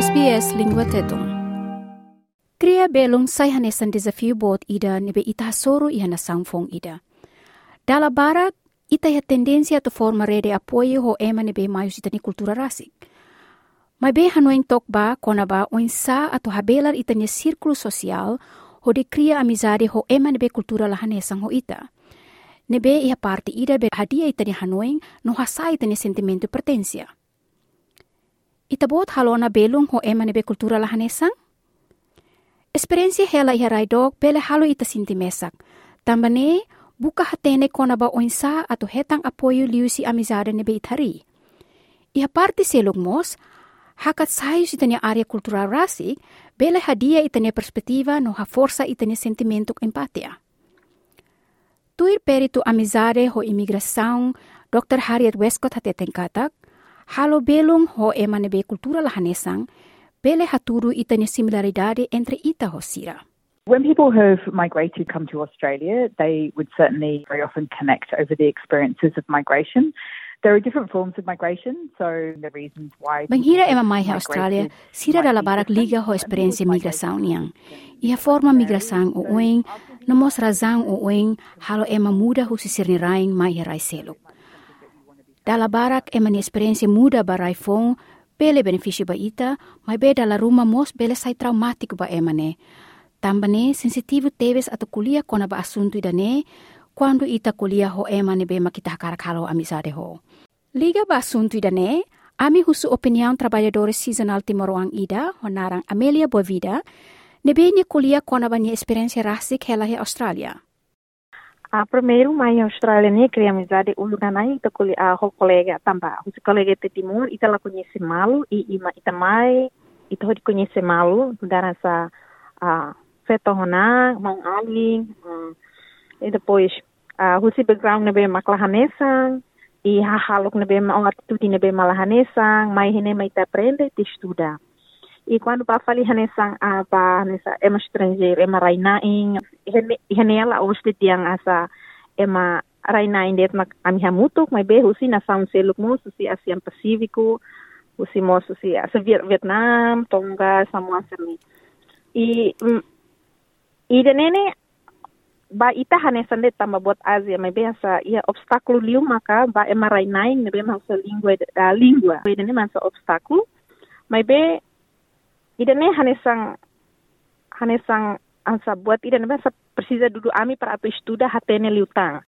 SBS Lingua Tetong. Kria belong say hanesan desafio bot ida nebe ita soro ihana sangfong ida. Dala barak ita ya tendensia to forma rede apoio ho ema nebe mayus ita ni kultura rasik. May be hanoing tok ba kona ba oinsa ato habelar ita ni sirkulo sosial ho de kria amizade ho ema nebe kultura la hanesang ho ita. Nebe iha parte ida be hadia ita ni hanoing no hasa ita ni sentimento pertensia. Ita bot halona belong ho ema nebe kultura la hanesang? Experiência hela iha raidok bele halo ita sinti mesak. Tambane buka hatene kona ba oinsa ato hetang apoio liusi amizade nebe itari. Iha parte selog mos, hakat sayus itanya area kultural rasik, bele hadia itanya perspektiva no ha forsa itanya sentimento empatia. Tuir perito amizade ho imigração, Dr. Harriet Westcott hateten katak, halo belong ho ema nebe kultura la hanesang, bele haturu itanya similaridade entre ita ho sira. When people have migrated come to Australia, they would certainly very often connect over the experiences of migration. There are different forms of migration, so the reasons why... Banghira ema mai ha Australia, sira dala barak liga ho experiência migração niang. Iha forma migração o ueng, nomos razang o ueng, halo ema muda ho sisirni raing mai rai selok. Dala barak ema ni experiência muda barai fong, bele benefício ba ita, mai be dala rumah mos bele sai traumático ba emane. Tambane sensitivo teves atau kuliah kona ba asunto idane, quando ita kuliah ho emane be makita karak halo amizade ho. Liga ba asunto idane, ami husu opinião trabalhadores seasonal timoroang ida, honarang Amelia Boivida, nebe ni kuliah kona ba ni experiência rasik hela he Australia. Primeiro, mai Austrália ne cria amizade o lugar nai ita kuliah ho colega tamba, os colega te timur ita la conhece malu e ita mai ita ho conhece malu dar essa fetohona mang aling e depois husi background nebe maklahanesang e hahalok nebe ma atitude nebe malahanesang mai hene mai ta aprende te estuda. E quando pa fali hanesang pa nessa ema estrangeiro ema rainaing hene ela hoste tiang asa ema rainaing det mak ami hamutok mai be husi na sound seluk mo susi ASEAN Pasifiko husi mo susi asa Vietnam Tonga Samoa semi i denene ba ita hanesan det tamba buat Asia mai be asa ia obstáculo liu maka ba ema rainaing nebe masa língua denene masa obstáculo mai be idane hanesang ansa buat idane basa precisa dudu ami para ato estuda hatene liutang.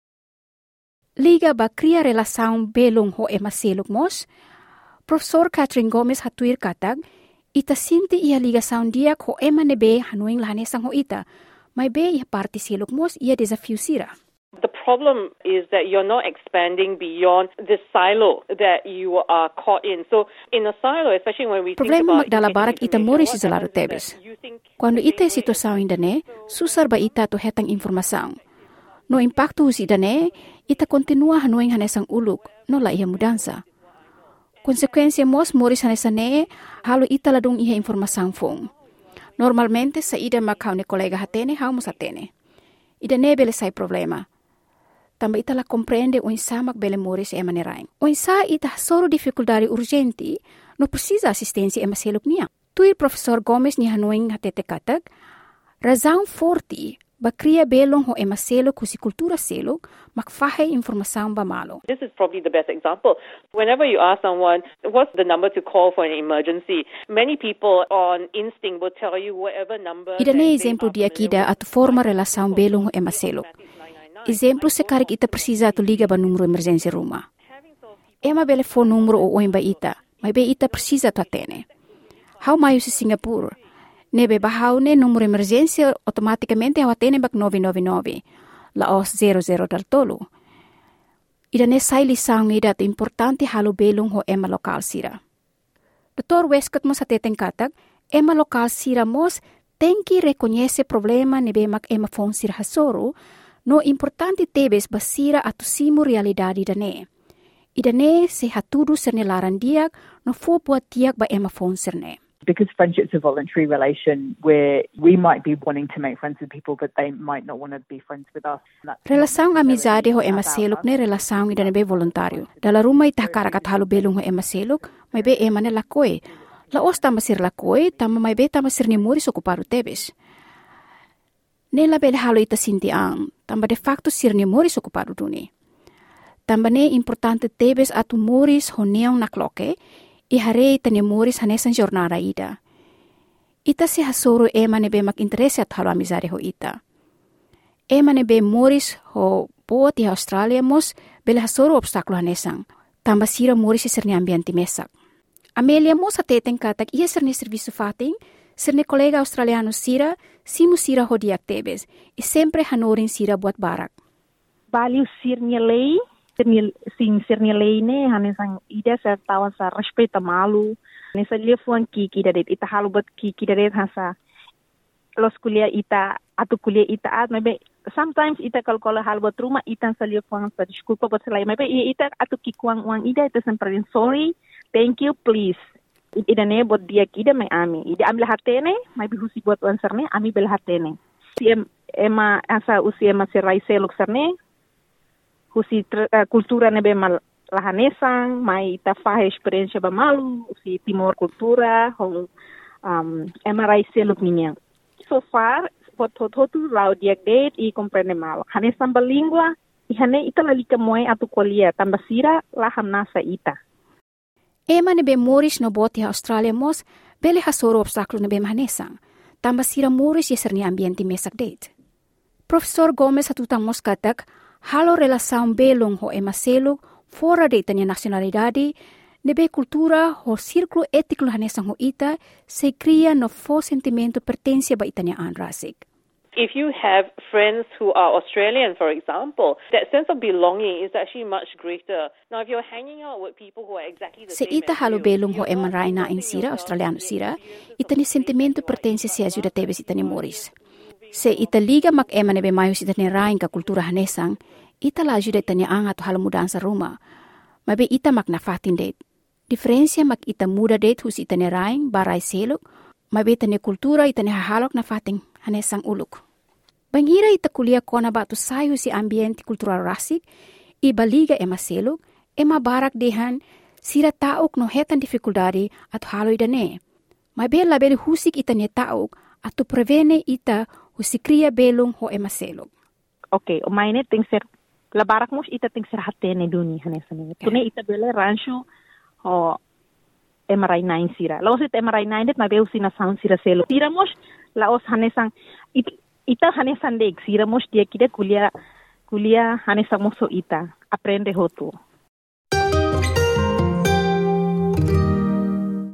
Liga ba cria relação belong ho ema seluk mos, Professor Catherine Gomez hatuir katag, ita sinti ia ligação diak ho ema nebe hanuing lahanesang ho ita, may be ia parte seluk mos ia desafio sira. The problem is that you're not expanding beyond the silo that you are caught in. So in a silo, especially when we problema magdala barak ita mori si zalaro tebes. Quando ita situação indane, susar ba ita to hetang informação. No impacto husi idane, ita continua hanuing hanesang uluk, no la iha mudansa. Konsekuensia mos moris hanesane, halo ita ladung iha informação fong. Normalmente sa ida makau ne kolega hatene, hau mos hatene. Idane bele sai problema. Tamba ita la compreende o insamak bele moris ema neraing. O insa ita soro dificuldade urgenti no precisa assistência ema seluk niya. Tui Professor Gomez ni hanuing hatete katak, razão forte ba cria belong ho ema seluk husi kultura seluk makfahe informação ba malo. This is probably the best example. Whenever you ask someone, what's the number to call for an emergency? Many people on instinct will tell you whatever number... Ida ne exemplo dia kida at forma relação belong ho ema seluk. Exemplo se karik ita precisa to liga ba numero emergency rumah. Ema bele phone numero o oin ba ita, may be ita precisa to atene. How mayo si Singapore? Nebe bahaw ne numero emergency automaticamente haw atene bak 999. Laos 00 dal tolo. Ida ne sai lisang ida to importante halo belong ho ema lokal sira. Dr. Westcott mo sa teteng katag, ema lokal sira mos tenki reconhece problema nebe mak ema phone sira hasoro, no importante tebes basira atu simu realidade idane. Idane se hatudu serne laran diak no fo buat diak ba ema phone serne. Because friendship's a voluntary relation where we might be wanting to make friends with people but they might not want to be friends with us. Relação amizade ho ema seluk ne relação idane be voluntário. Dala rumah itah karakat halu belung ho ema seluk, may be ema ne lakoe. Laos tama sir lakoi, tama may be tama sir ni Moris okuparu tebes. Nela bele halo ita sinti ang, tamba de facto sir ni Moris okuparu duni. Tamba ne importante tebes atu Moris honeong nakloke, i hare ita ni Moris hanesan jornada ida. Ita si hasoro ema ne be mak interese at halo amizare ho ita. Ema ne be Moris ho boat i Australia mos bele hasoro obstaklo hanesang, tamba sira Moris sir ni ambiente mesak. Amelia mo sa teteng katak iya sir ni serviço fating, sir ni kolega australiano sira, simu sira hodiak tebes, e sempre hanorin sira buat barak. Value sir ni lei, sir ni lei ne, hanesang ida sa tawa sa respeita malu, nesa lefuan kiki dadet, ita halu buat kiki dadet hasa, los kuliah ita, atau kuliah ita at, maybe sometimes ita kalau halu buat rumah, ita sa lefuan sa disculpa buat selai, maybe ita atau kikuang uang ida, ita sempre sorry, thank you, please. Ida ne buat dia kida may ami. Ida ambil hatene, may bihusi buat answer ne, ami bel hatene. Si ema asa usi ema si raise luk serne, husi kultura ne be mal lahanesang, may ita fahe experiência ba malu, usi timor kultura, hong ema raise luk niya. So far, buat hotu lau dia date i comprende mal. Hanesang balingua, ihane ita lalika moe atu kuliah, tambah sira laham nasa ita. Ema ne be Moris no boti Australia mos, bele hasoro obstaklo ne be mahanesang. Tamba sira Moris yeser ni ambiente mesak date. Profesor Gomez hatutang mos katak, halo relasaun belong ho ema seluk, fora de itanya nacionalidade, ne be kultura ho sirklo etiklo hanesang ho ita, se cria no fo sentimento pertencia ba itanya anrasik. If you have friends who are Australian, for example, that sense of belonging is actually much greater. Now, if you're hanging out with people who are exactly the Se same ita as halo you, belong ho eman raina in sira, Australiano sira, ita ni sentimento pertencia si ajuda tebes ita ni Moris. Se ita liga mak eman ebe mayos ita ni rain ka kultura hanesang, ita la ajuda ita ni anga to halo mudansa rumah. Mabe ita mak nafatin date. Diferencia mak ita muda date hus ita ni rain, barai seluk, mabe ita ni kultura ita ni hahalok nafating hanesang uluk. Bangira ita kuliah kona batu sayo si ambiente kultural rasik, iba liga ema seluk, ema barak dehan, sira tauk no hetan dificuldade at halo idane. Mabe labeli husik ita ni tauk, atu prevene ita husikria belong ho ema seluk. Okay, o maine ting ser, labarak mos ita ting ser hatene duni hanesane. Tune ita bele rancho ho emarai nain sira. Laos ita emarai nain det mabe usina sound sira seluk. Sira mos laos hanesang ita hanesan dek sira mos dia kida kuliah hanesan moso ita aprende hotu.